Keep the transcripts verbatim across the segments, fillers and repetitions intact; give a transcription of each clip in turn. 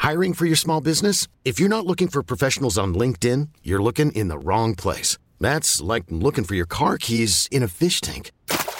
Hiring for your small business? If you're not looking for professionals on LinkedIn, you're looking in the wrong place. That's like looking for your car keys in a fish tank.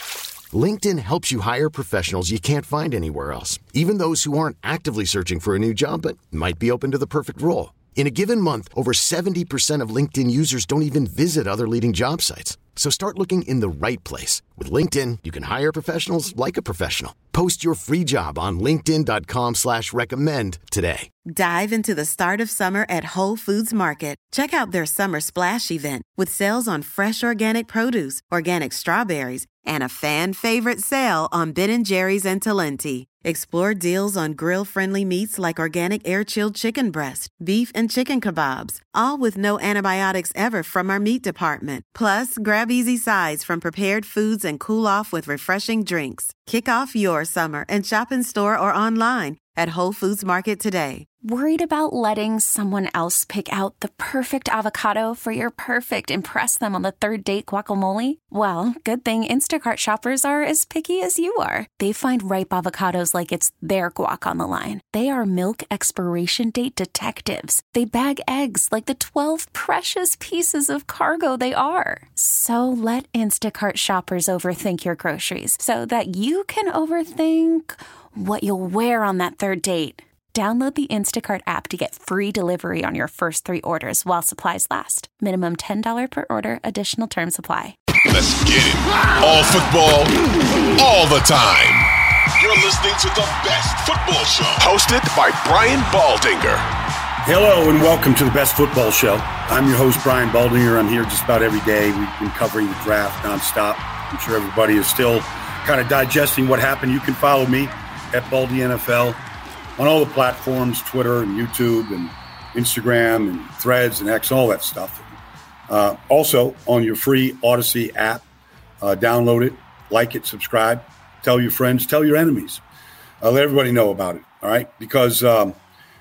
LinkedIn helps you hire professionals you can't find anywhere else, even those who aren't actively searching for a new job but might be open to the perfect role. In a given month, over seventy percent of LinkedIn users don't even visit other leading job sites. So start looking in the right place. With LinkedIn, you can hire professionals like a professional. Post your free job on linkedin dot com slash recommend today. Dive into the start of summer at Whole Foods Market. Check out their Summer Splash event with sales on fresh organic produce, organic strawberries, and a fan-favorite sale on Ben and Jerry's and Talenti. Explore deals on grill-friendly meats like organic air-chilled chicken breast, beef and chicken kebabs, all with no antibiotics ever from our meat department. Plus, grab easy sides from prepared foods and cool off with refreshing drinks. Kick off your summer and shop in store or online at Whole Foods Market today. Worried about letting someone else pick out the perfect avocado for your perfect impress them on the third date guacamole? Well, good thing Instacart shoppers are as picky as you are. They find ripe avocados like it's their guac on the line. They are milk expiration date detectives. They bag eggs like the twelve precious pieces of cargo they are. So let Instacart shoppers overthink your groceries so that you can overthink what you'll wear on that third date. Download the Instacart app to get free delivery on your first three orders while supplies last. Minimum ten dollars per order. Additional terms apply. Let's get it. All football, all the time. You're listening to the best football show. Hosted by Brian Baldinger. Hello and welcome to the Best Football Show. I'm your host, Brian Baldinger. I'm here just about every day. We've been covering the draft nonstop. I'm sure everybody is still kind of digesting what happened. You can follow me at Baldy N F L on all the platforms, Twitter and YouTube and Instagram and Threads and X, all that stuff. Uh, also on your free Odyssey app, uh, download it, like it, subscribe, tell your friends, tell your enemies. Uh, let everybody know about it, all right? Because um,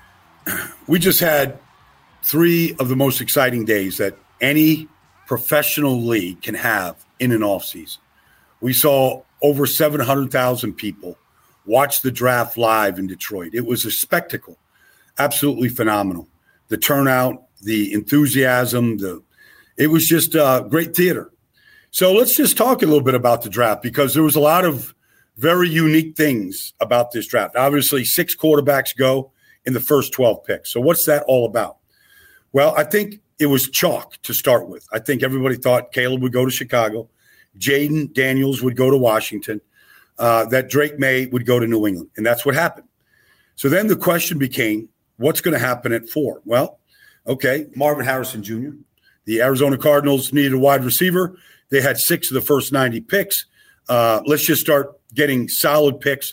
we just had three of the most exciting days that any professional league can have in an offseason. We saw over seven hundred thousand people watch the draft live in Detroit. It was a spectacle, absolutely phenomenal. The turnout, the enthusiasm, the it was just uh, great theater. So let's just talk a little bit about the draft because there was a lot of very unique things about this draft. Obviously, six quarterbacks go in the first twelve picks. So what's that all about? Well, I think it was chalk to start with. I think everybody thought Caleb would go to Chicago, Jaden Daniels would go to Washington, Uh, that Drake May would go to New England, and that's what happened. So then the question became, what's going to happen at four? Well, okay, Marvin Harrison Junior The Arizona Cardinals needed a wide receiver. They had six of the first ninety picks. Uh, let's just start getting solid picks,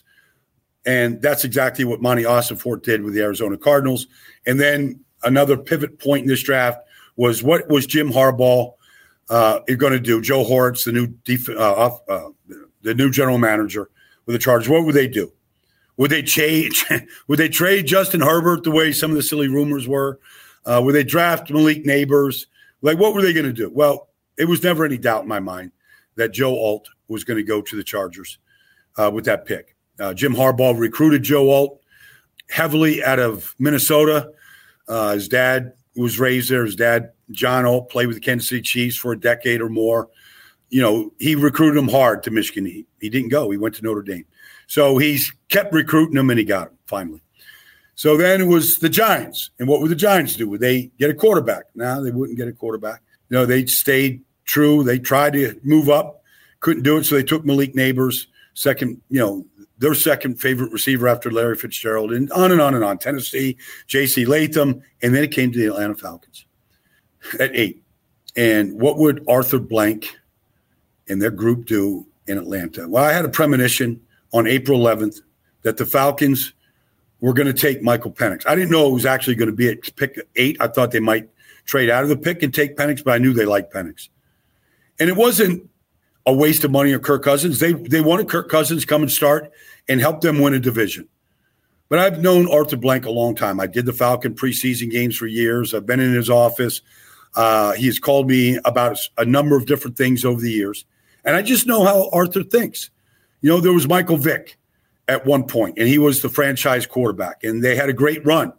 and that's exactly what Monty Ossenfort did with the Arizona Cardinals. And then another pivot point in this draft was what was Jim Harbaugh uh, going to do? Joe Horowitz, the new def- uh, uh, the new general manager with the Chargers, what would they do? Would they change? Would they trade Justin Herbert the way some of the silly rumors were? Uh, would they draft Malik Neighbors? Like, what were they going to do? Well, it was never any doubt in my mind that Joe Alt was going to go to the Chargers uh, with that pick. Uh, Jim Harbaugh recruited Joe Alt heavily out of Minnesota. Uh, his dad was raised there. His dad, John Alt, played with the Kansas City Chiefs for a decade or more. You know, he recruited him hard to Michigan. He, he didn't go. He went to Notre Dame. So he's kept recruiting him, and he got him finally. So then it was the Giants. And what would the Giants do? Would they get a quarterback? No, they wouldn't get a quarterback. You know, they stayed true. They tried to move up, couldn't do it, so they took Malik Neighbors, second, you know, their second favorite receiver after Larry Fitzgerald, and on and on and on. Tennessee, J C Latham, and then it came to the Atlanta Falcons at eight. And what would Arthur Blank and their group do in Atlanta? Well, I had a premonition on April eleventh that the Falcons were going to take Michael Penix. I didn't know it was actually going to be at pick eight. I thought they might trade out of the pick and take Penix, but I knew they liked Penix. And it wasn't a waste of money on Kirk Cousins. They they wanted Kirk Cousins to come and start and help them win a division. But I've known Arthur Blank a long time. I did the Falcon preseason games for years. I've been in his office. Uh, he has called me about a number of different things over the years. And I just know how Arthur thinks. You know, there was Michael Vick at one point, and he was the franchise quarterback. And they had a great run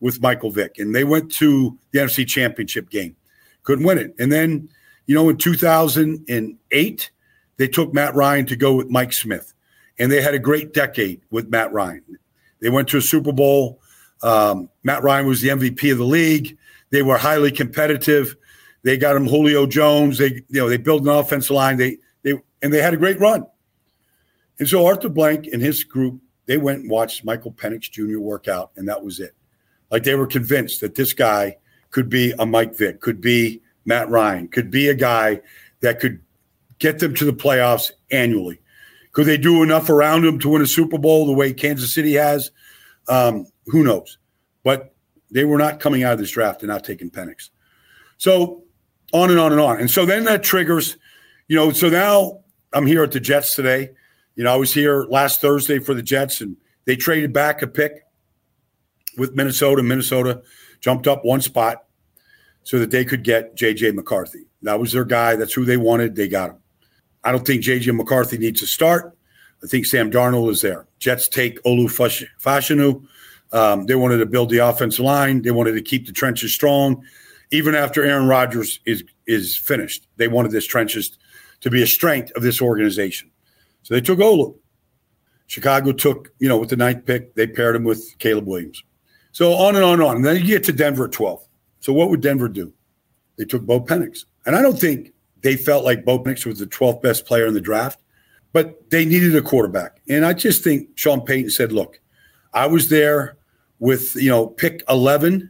with Michael Vick, and they went to the N F C Championship game. Couldn't win it. And then, you know, in two thousand eight, they took Matt Ryan to go with Mike Smith, and they had a great decade with Matt Ryan. They went to a Super Bowl. Um, Matt Ryan was the M V P of the league. They were highly competitive. They got him Julio Jones. They, you know, they built an offensive line. They, they, and they had a great run. And so Arthur Blank and his group, they went and watched Michael Penix Junior work out, and that was it. Like, they were convinced that this guy could be a Mike Vick, could be Matt Ryan, could be a guy that could get them to the playoffs annually. Could they do enough around him to win a Super Bowl the way Kansas City has? Um, who knows? But they were not coming out of this draft and not taking Penix. So on and on and on. And so then that triggers, you know, so now I'm here at the Jets today. You know, I was here last Thursday for the Jets, and they traded back a pick with Minnesota. Minnesota jumped up one spot so that they could get J J. McCarthy. That was their guy. That's who they wanted. They got him. I don't think J J. McCarthy needs to start. I think Sam Darnold is there. Jets take Olu Fashanu. Um, they wanted to build the offensive line. They wanted to keep the trenches strong. Even after Aaron Rodgers is is finished, they wanted this trenches to be a strength of this organization. So they took Olu. Chicago took, you know, with the ninth pick, they paired him with Caleb Williams. So on and on and on. And then you get to Denver at twelve. So what would Denver do? They took Bo Penix. And I don't think they felt like Bo Penix was the twelfth best player in the draft, but they needed a quarterback. And I just think Sean Payton said, look, I was there with, you know, pick eleven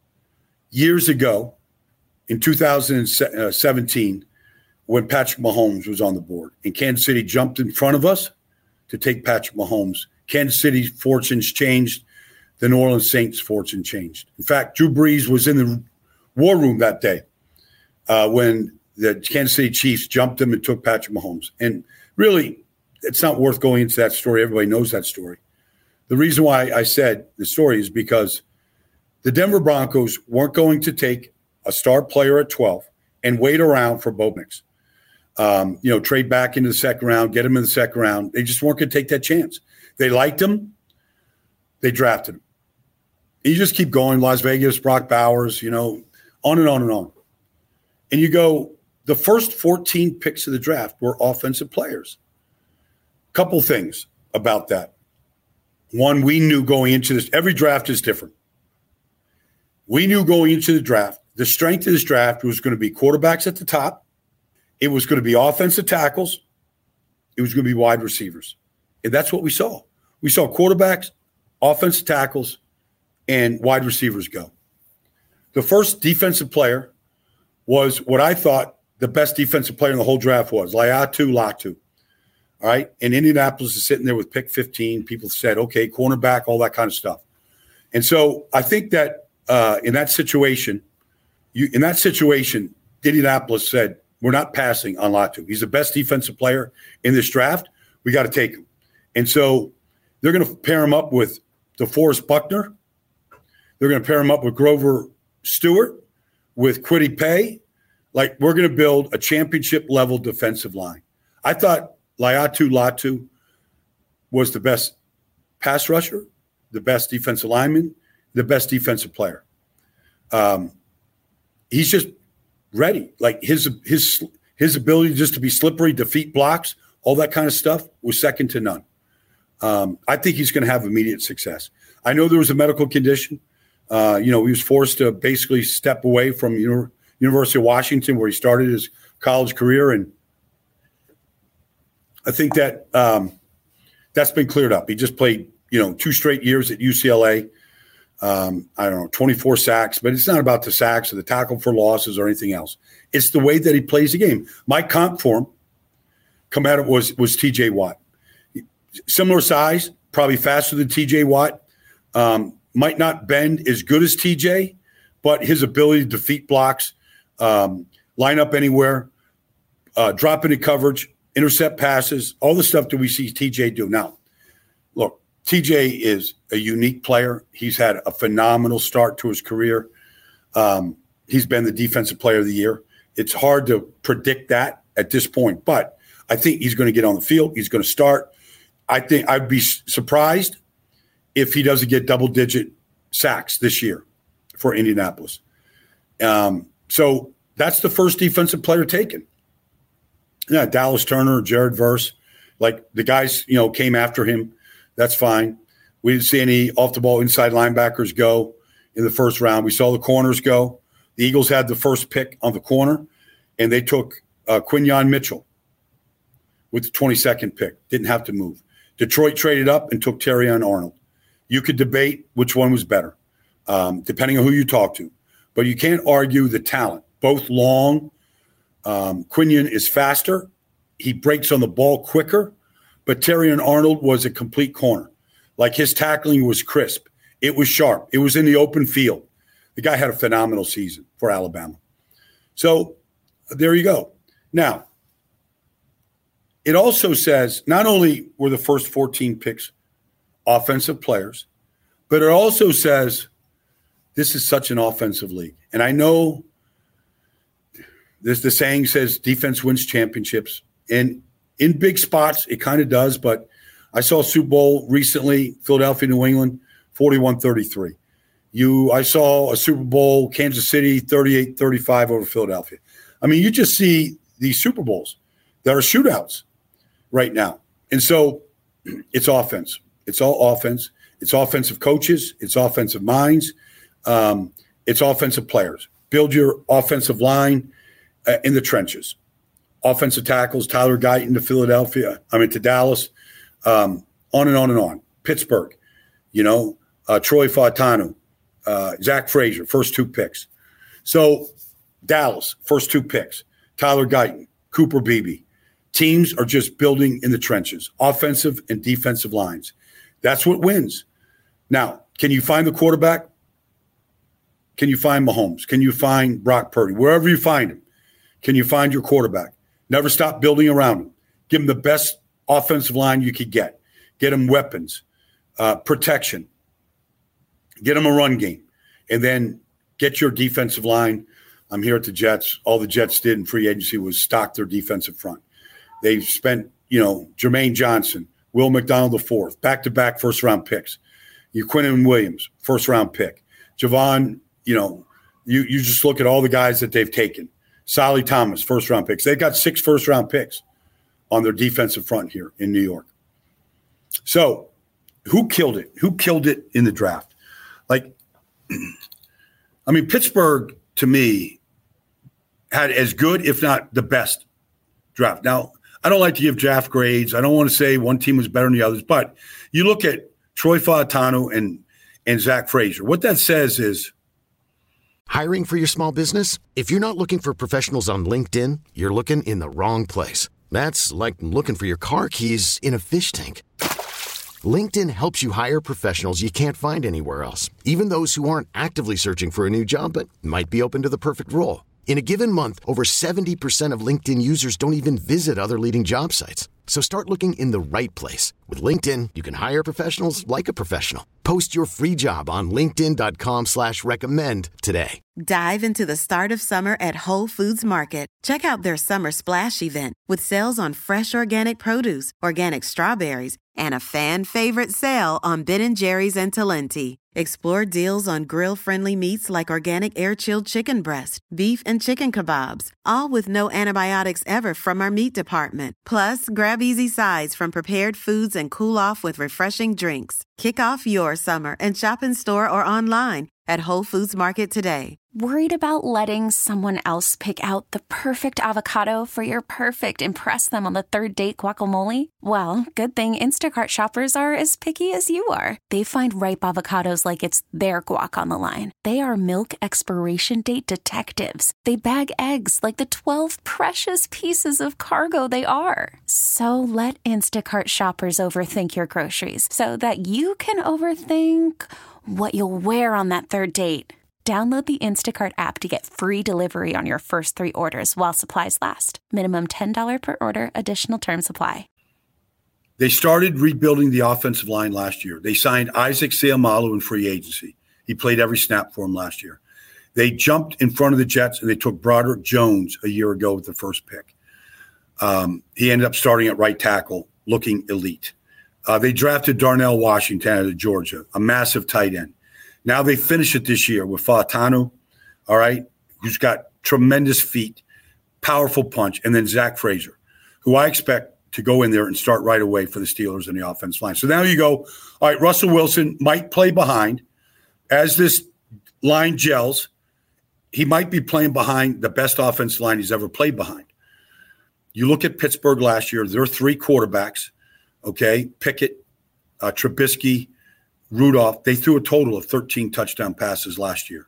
years ago in two thousand seventeen when Patrick Mahomes was on the board. And Kansas City jumped in front of us to take Patrick Mahomes. Kansas City's fortunes changed. The New Orleans Saints' fortune changed. In fact, Drew Brees was in the war room that day uh, when the Kansas City Chiefs jumped him and took Patrick Mahomes. And really, it's not worth going into that story. Everybody knows that story. The reason why I said the story is because the Denver Broncos weren't going to take a star player at twelve and wait around for Bo Nix. Um, you know, trade back into the second round, get him in the second round. They just weren't going to take that chance. They liked him. They drafted him. You just keep going. Las Vegas, Brock Bowers, you know, on and on and on. And you go, the first fourteen picks of the draft were offensive players. Couple things about that. One, we knew going into this, every draft is different. We knew going into the draft, the strength of this draft was going to be quarterbacks at the top. It was going to be offensive tackles. It was going to be wide receivers. And that's what we saw. We saw quarterbacks, offensive tackles, and wide receivers go. The first defensive player was what I thought the best defensive player in the whole draft was, Laiatu Latu. All right. And Indianapolis is sitting there with pick fifteen. People said, okay, cornerback, all that kind of stuff. And so I think that uh, in that situation, you, in that situation, Indianapolis said, we're not passing on Latu. He's the best defensive player in this draft. We got to take him. And so they're going to pair him up with DeForest Buckner. They're going to pair him up with Grover Stewart, with Kwity Paye. Like, we're going to build a championship-level defensive line. I thought Laiatu Latu was the best pass rusher, the best defensive lineman, the best defensive player. Um, he's just ready. Like, his his his ability just to be slippery, defeat blocks, all that kind of stuff was second to none. Um, I think he's going to have immediate success. I know there was a medical condition. Uh, you know, he was forced to basically step away from Uni- University of Washington, where he started his college career, and I think that um, that's been cleared up. He just played, you know, two straight years at U C L A. Um, I don't know, twenty-four sacks, but it's not about the sacks or the tackle for losses or anything else. It's the way that he plays the game. My comp for him come at it was was T J Watt. Similar size, probably faster than T J Watt. Um, might not bend as good as T J, but his ability to defeat blocks, um, line up anywhere, uh, drop into coverage, intercept passes, all the stuff that we see T J do. Now, look, T J is a unique player. He's had a phenomenal start to his career. Um, he's been the defensive player of the year. It's hard to predict that at this point, but I think he's going to get on the field. He's going to start. I think I'd be surprised if he doesn't get double-digit sacks this year. for Indianapolis. Um, so that's the first defensive player taken. Yeah, Dallas Turner, Jared Verse, like the guys, you know, came after him. That's fine. We didn't see any off-the-ball inside linebackers go in the first round. We saw the corners go. The Eagles had the first pick on the corner, and they took uh, Quinyon Mitchell with the twenty-second pick. Didn't have to move. Detroit traded up and took Terrion Arnold. You could debate which one was better, um, depending on who you talk to. But you can't argue the talent. Both long. Um, Quinyon is faster. He breaks on the ball quicker. But Terrion Arnold was a complete corner. Like his tackling was crisp. It was sharp. It was in the open field. The guy had a phenomenal season for Alabama. So there you go. Now, it also says not only were the first fourteen picks offensive players, but it also says this is such an offensive league. And I know this, the saying says defense wins championships. And in big spots, it kind of does. But I saw a Super Bowl recently, Philadelphia, New England, forty-one thirty-three. You, I saw a Super Bowl, Kansas City, thirty-eight thirty-five over Philadelphia. I mean, you just see these Super Bowls that are shootouts right now. And so it's offense. It's all offense. It's offensive coaches. It's offensive minds. Um, it's offensive players. Build your offensive line uh, in the trenches. Offensive tackles, Tyler Guyton to Philadelphia, I mean to Dallas, um, on and on and on. Pittsburgh, you know, uh, Troy Fautanu, uh, Zach Frazier, first two picks. So Dallas, first two picks. Tyler Guyton, Cooper Beebe. Teams are just building in the trenches, offensive and defensive lines. That's what wins. Now, can you find the quarterback? Can you find Mahomes? Can you find Brock Purdy? Wherever you find him, can you find your quarterback? Never stop building around him. Give him the best offensive line you could get. Get him weapons, uh, protection. Get him a run game. And then get your defensive line. I'm here at the Jets. All the Jets did in free agency was stock their defensive front. They've spent, you know, Jermaine Johnson, Will McDonald the fourth, back-to-back first-round picks. You Quinnen Williams, first-round pick. Javon, you know, you, you just look at all the guys that they've taken. Solly Thomas, first-round picks. They've got six first-round picks on their defensive front here in New York. So who killed it? Who killed it in the draft? Like, I mean, Pittsburgh, to me, had as good, if not the best, draft. Now, I don't like to give draft grades. I don't want to say one team was better than the others. But you look at Troy Fautanu and, and Zach Frazier. What that says is, hiring for your small business? If you're not looking for professionals on LinkedIn, you're looking in the wrong place. That's like looking for your car keys in a fish tank. LinkedIn helps you hire professionals you can't find anywhere else, even those who aren't actively searching for a new job but might be open to the perfect role. In a given month, over seventy percent of LinkedIn users don't even visit other leading job sites. So start looking in the right place. With LinkedIn, you can hire professionals like a professional. Post your free job on linkedin.com slash recommend today. Dive into the start of summer at Whole Foods Market. Check out their Summer Splash event with sales on fresh organic produce, organic strawberries, and a fan-favorite sale on Ben and Jerry's and Talenti. Explore deals on grill-friendly meats like organic air-chilled chicken breast, beef and chicken kebabs, all with no antibiotics ever from our meat department. Plus, grab easy sides from prepared foods and cool off with refreshing drinks. Kick off your summer and shop in store or online at Whole Foods Market today. Worried about letting someone else pick out the perfect avocado for your perfect impress them on the third date guacamole? Well, good thing Instacart shoppers are as picky as you are. They find ripe avocados like it's their guac on the line. They are milk expiration date detectives. They bag eggs like the twelve precious pieces of cargo they are. So let Instacart shoppers overthink your groceries so that you can overthink what you'll wear on that third date. Download the Instacart app to get free delivery on your first three orders while supplies last. Minimum ten dollars per order. Additional terms apply. They started rebuilding the offensive line last year. They signed Isaac Seumalo in free agency. He played every snap for him last year. They jumped in front of the Jets, and they took Broderick Jones a year ago with the first pick. Um, he ended up starting at right tackle, looking elite. Uh, they drafted Darnell Washington out of Georgia, a massive tight end. Now they finish it this year with Fautanu, all right, who's got tremendous feet, powerful punch, and then Zach Frazier, who I expect to go in there and start right away for the Steelers in the offensive line. So now you go, all right, Russell Wilson might play behind. As this line gels, he might be playing behind the best offensive line he's ever played behind. You look at Pittsburgh last year, there are three quarterbacks, okay, Pickett, uh, Trubisky, Rudolph. They threw a total of thirteen touchdown passes last year.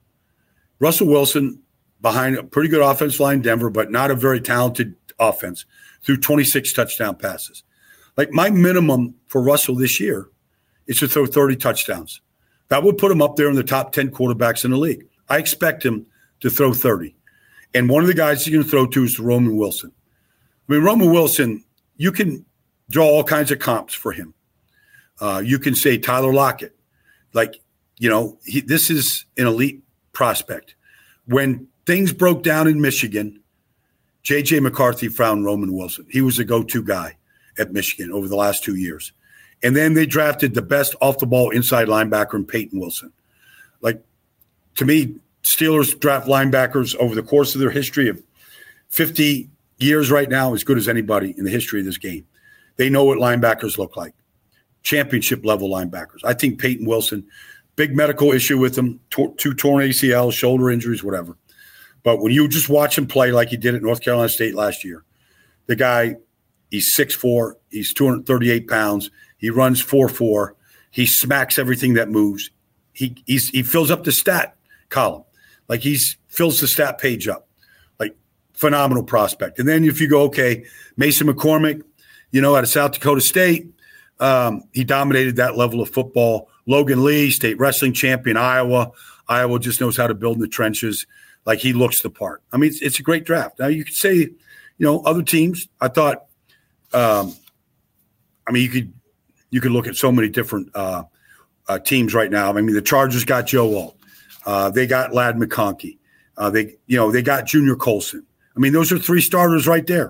Russell Wilson, behind a pretty good offensive line in Denver, but not a very talented offense, threw twenty-six touchdown passes. Like, my minimum for Russell this year is to throw thirty touchdowns. That would put him up there in the top ten quarterbacks in the league. I expect him to throw thirty. And one of the guys he's going to throw to is Roman Wilson. I mean, Roman Wilson, you can draw all kinds of comps for him. Uh, you can say Tyler Lockett. Like, you know, he, this is an elite prospect. When things broke down in Michigan, J J McCarthy found Roman Wilson. He was the go-to guy at Michigan over the last two years. And then they drafted the best off-the-ball inside linebacker in Peyton Wilson. Like, to me, Steelers draft linebackers over the course of their history of fifty years right now as good as anybody in the history of this game. They know what linebackers look like. Championship-level linebackers. I think Peyton Wilson, big medical issue with him, tor- two torn A C Ls, shoulder injuries, whatever. But when you just watch him play like he did at North Carolina State last year, the guy, he's six foot four, he's two hundred thirty-eight pounds, he runs four four, he smacks everything that moves. He he's, he fills up the stat column. Like, he's fills the stat page up. Like, phenomenal prospect. And then if you go, okay, Mason McCormick, you know, out of South Dakota State, um, he dominated that level of football. Logan Lee, state wrestling champion, Iowa. Iowa just knows how to build in the trenches. Like, he looks the part. I mean, it's, it's a great draft. Now, you could say, you know, other teams, I thought, um, I mean, you could you could look at so many different uh, uh, teams right now. I mean, the Chargers got Joe Alt. Uh, they got Ladd McConkey. Uh, they, you know, they got Junior Colson. I mean, those are three starters right there.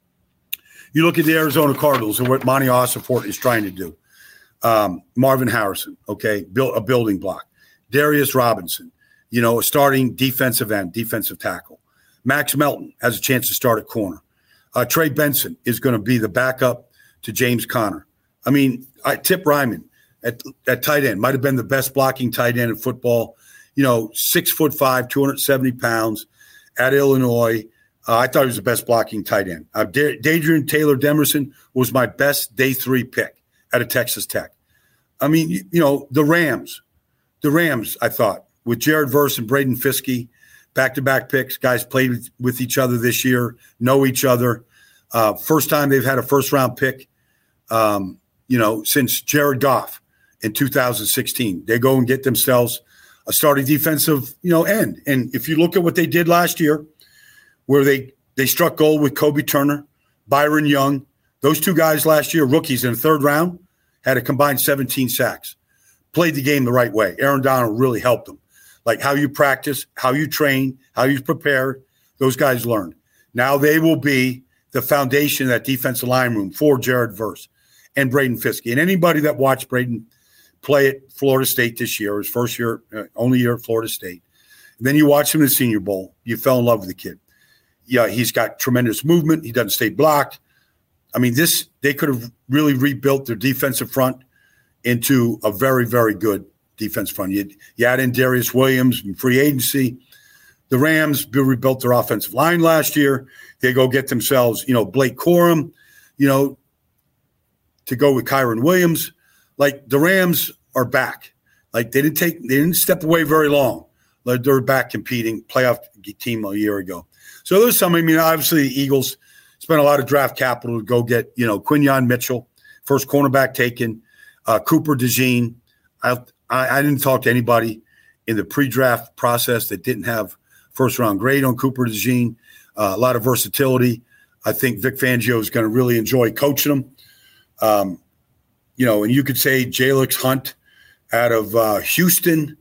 You look at the Arizona Cardinals and what Monty Ossenfort is trying to do. Um, Marvin Harrison, okay, built a building block. Darius Robinson, you know, a starting defensive end, defensive tackle. Max Melton has a chance to start at corner. Uh, Trey Benson is going to be the backup to James Conner. I mean, I, Tip Ryman at, at tight end might have been the best blocking tight end in football. You know, six foot five, two hundred seventy pounds at Illinois. Uh, I thought he was the best blocking tight end. Uh, D- Dadrian Taylor Demerson was my best day three pick out of Texas Tech. I mean, you, you know, the Rams, the Rams, I thought, with Jared Verse and Braden Fiskey, back-to-back picks. Guys played with, with each other this year, know each other. Uh, first time they've had a first-round pick, um, you know, since Jared Goff in two thousand sixteen. They go and get themselves a starting defensive, you know, end. And if you look at what they did last year, where they, they struck gold with Kobe Turner, Byron Young, those two guys last year, rookies in the third round, had a combined seventeen sacks. Played the game the right way. Aaron Donald really helped them. Like, how you practice, how you train, how you prepare, those guys learned. Now they will be the foundation of that defensive line room for Jared Verse and Braden Fiskey. And anybody that watched Braden play at Florida State this year, his first year, uh, only year at Florida State, and then you watch him in the Senior Bowl, you fell in love with the kid. Yeah, he's got tremendous movement. He doesn't stay blocked. I mean, this they could have really rebuilt their defensive front into a very, very good defense front. You, you add in Darius Williams in free agency. The Rams rebuilt their offensive line last year. They go get themselves, you know, Blake Corum, you know, to go with Kyron Williams. Like, the Rams are back. Like, they didn't take, they didn't step away very long. Like, they're back competing, playoff team a year ago. So there's some. I mean, obviously the Eagles spent a lot of draft capital to go get, you know, Quinyon Mitchell, first cornerback taken, uh, Cooper DeJean. I, I I didn't talk to anybody in the pre-draft process that didn't have first-round grade on Cooper DeJean. Uh, a lot of versatility. I think Vic Fangio is going to really enjoy coaching him. Um, you know, and you could say Jalix Hunt out of uh, Houston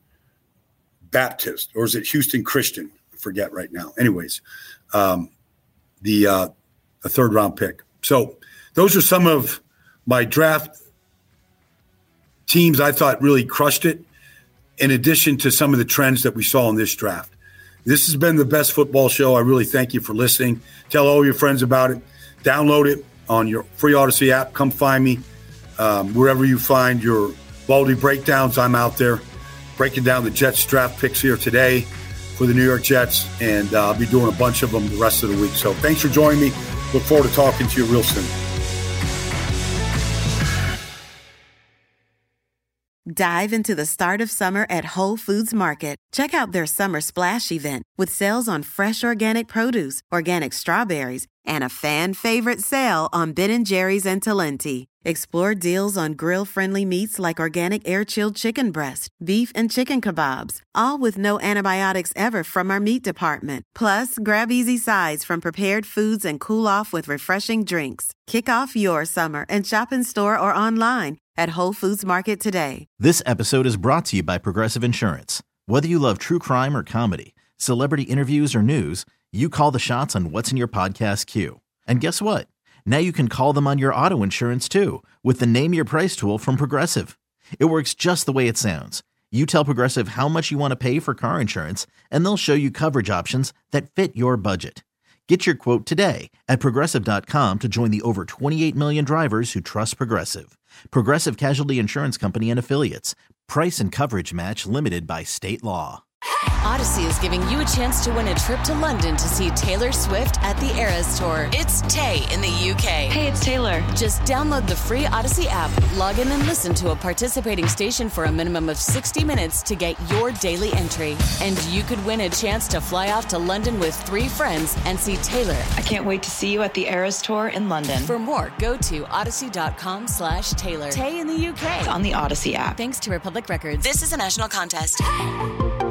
Baptist, or is it Houston Christian? I forget right now. Anyways, um, the uh, a third-round pick. So those are some of my draft teams I thought really crushed it. in addition to some of the trends that we saw in this draft. This has been the Best Football Show. I really thank you for listening. Tell all your friends about it. Download it on your free Odyssey app. Come find me. Um, wherever you find your Baldy breakdowns, I'm out there breaking down the Jets draft picks here today for the New York Jets, and uh, I'll be doing a bunch of them the rest of the week. So thanks for joining me. Look forward to talking to you real soon. Dive into the start of summer at Whole Foods Market. Check out their Summer Splash event with sales on fresh organic produce, organic strawberries, and a fan-favorite sale on Ben and Jerry's and Talenti. Explore deals on grill-friendly meats like organic air-chilled chicken breast, beef and chicken kebabs, all with no antibiotics ever from our meat department. Plus, grab easy sides from prepared foods and cool off with refreshing drinks. Kick off your summer and shop in store or online at Whole Foods Market today. This episode is brought to you by Progressive Insurance. Whether you love true crime or comedy, celebrity interviews or news, you call the shots on what's in your podcast queue. And guess what? Now you can call them on your auto insurance too with the Name Your Price tool from Progressive. It works just the way it sounds. You tell Progressive how much you want to pay for car insurance, and they'll show you coverage options that fit your budget. Get your quote today at Progressive dot com to join the over twenty-eight million drivers who trust Progressive. Progressive Casualty Insurance Company and Affiliates. Price and coverage match limited by state law. Odyssey is giving you a chance to win a trip to London to see Taylor Swift at the Eras Tour. It's Tay in the U K. Hey, it's Taylor. Just download the free Odyssey app, log in and listen to a participating station for a minimum of sixty minutes to get your daily entry. And you could win a chance to fly off to London with three friends and see Taylor. I can't wait to see you at the Eras Tour in London. For more, go to odyssey.com slash Taylor. Tay in the U K. It's on the Odyssey app. Thanks to Republic Records. This is a national contest.